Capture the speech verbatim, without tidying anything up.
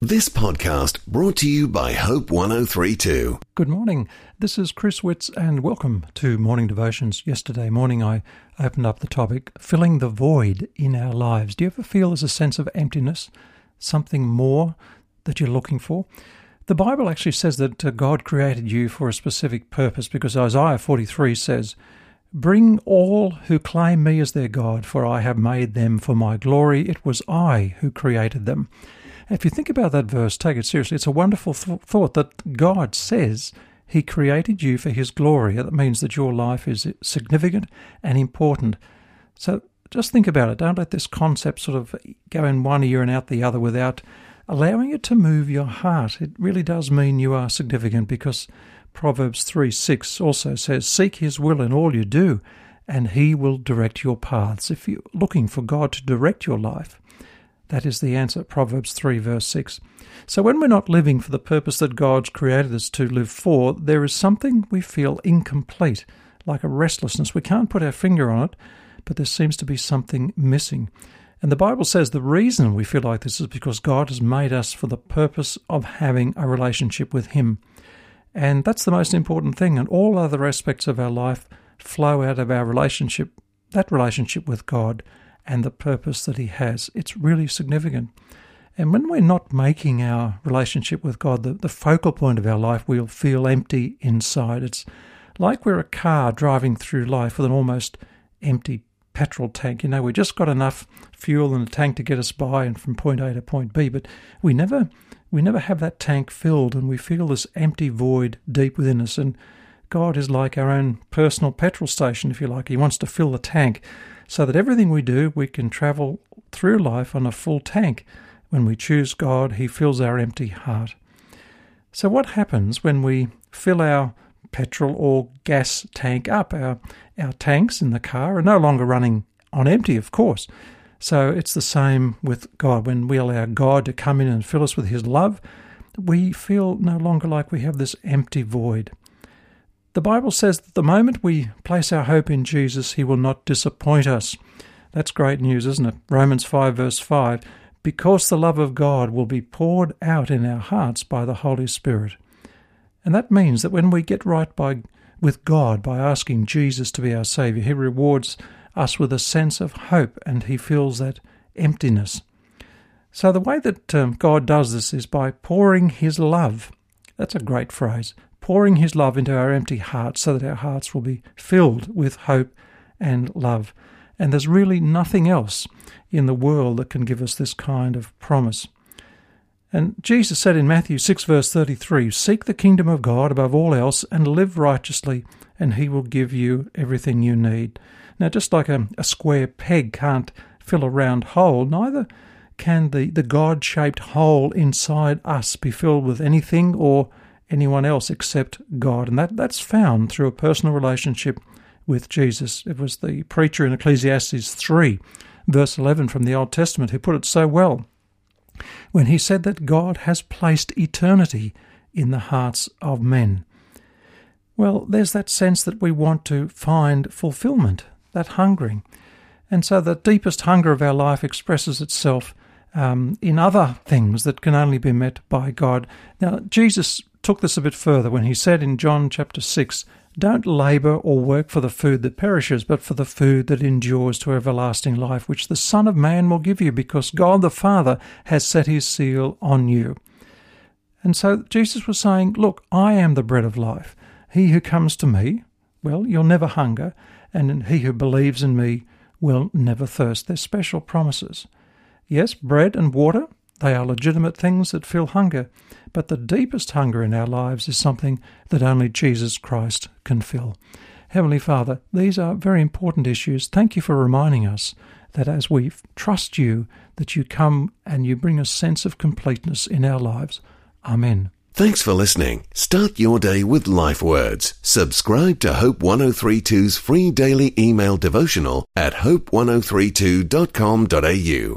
This podcast brought to you by Hope one oh three two. Good morning. This is Chris Witts and welcome to Morning Devotions. Yesterday morning I opened up the topic, filling the void in our lives. Do you ever feel there's a sense of emptiness, something more that you're looking for? The Bible actually says that uh, God created you for a specific purpose, because Isaiah forty-three says, "Bring all who claim me as their God, for I have made them for my glory. It was I who created them." If you think about that verse, take it seriously. It's a wonderful th- thought that God says He created you for His glory. That means that your life is significant and important. So just think about it. Don't let this concept sort of go in one ear and out the other without allowing it to move your heart. It really does mean you are significant, because Proverbs three six also says, "Seek His will in all you do, and He will direct your paths." If you're looking for God to direct your life, that is the answer, Proverbs three verse six. So when we're not living for the purpose that God's created us to live for, there is something we feel incomplete, like a restlessness. We can't put our finger on it, but there seems to be something missing. And the Bible says the reason we feel like this is because God has made us for the purpose of having a relationship with Him. And that's the most important thing, and all other aspects of our life flow out of our relationship, that relationship with God, and the purpose that He has. It's really significant. And when we're not making our relationship with God the, the focal point of our life, we'll feel empty inside. It's like we're a car driving through life with an almost empty petrol tank. You know, we just got enough fuel in the tank to get us by and from point A to point B, but we never we never have that tank filled, and we feel this empty void deep within us. And God is like our own personal petrol station, if you like. He wants to fill the tank so that everything we do, we can travel through life on a full tank. When we choose God, He fills our empty heart. So what happens when we fill our petrol or gas tank up? Our, our tanks in the car are no longer running on empty, of course. So it's the same with God. When we allow God to come in and fill us with His love, we feel no longer like we have this empty void. The Bible says that the moment we place our hope in Jesus, He will not disappoint us. That's great news, isn't it? Romans five verse five, "Because the love of God will be poured out in our hearts by the Holy Spirit." And that means that when we get right by with God by asking Jesus to be our Saviour, He rewards us with a sense of hope, and He fills that emptiness. So the way that um, God does this is by pouring His love. That's a great phrase. Pouring His love into our empty hearts so that our hearts will be filled with hope and love. And there's really nothing else in the world that can give us this kind of promise. And Jesus said in Matthew six verse thirty-three, "Seek the kingdom of God above all else and live righteously, and He will give you everything you need." Now, just like a, a square peg can't fill a round hole, neither can the, the God-shaped hole inside us be filled with anything or anyone else except God. And that, that's found through a personal relationship with Jesus. It was the preacher in Ecclesiastes three, verse eleven from the Old Testament, who put it so well when he said that God has placed eternity in the hearts of men. Well, there's that sense that we want to find fulfillment, that hungering. And so the deepest hunger of our life expresses itself um, in other things that can only be met by God. Now, Jesus took this a bit further when He said in John chapter six, "Don't labour or work for the food that perishes, but for the food that endures to everlasting life, which the Son of Man will give you, because God the Father has set His seal on you." And so Jesus was saying, look, I am the bread of life. He who comes to me, well, you'll never hunger, and he who believes in me will never thirst. They're special promises. Yes, bread and water, they are legitimate things that fill hunger, but the deepest hunger in our lives is something that only Jesus Christ can fill. Heavenly Father, these are very important issues. Thank You for reminding us that as we trust You, that You come and You bring a sense of completeness in our lives. Amen. Thanks for listening. Start your day with Life Words. Subscribe to Hope one oh three two's free daily email devotional at hope one oh three two dot com dot a u.